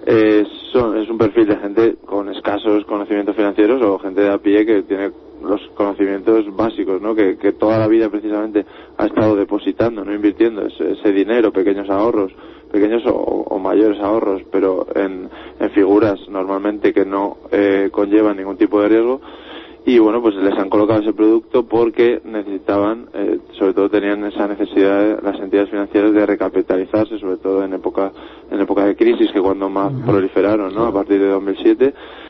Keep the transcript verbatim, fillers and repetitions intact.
eh, son, es un perfil de gente con escasos conocimientos financieros o gente de a pie que tiene los conocimientos básicos, ¿no? Que, que toda la vida precisamente ha estado depositando, no invirtiendo ese, ese dinero, pequeños ahorros, pequeños o, o mayores ahorros, pero en, en figuras normalmente que no eh, conllevan ningún tipo de riesgo. Y bueno, pues les han colocado ese producto porque necesitaban, eh, sobre todo tenían esa necesidad las entidades financieras de recapitalizarse, sobre todo en época en época de crisis, que cuando más proliferaron, ¿no? A partir de dos mil siete.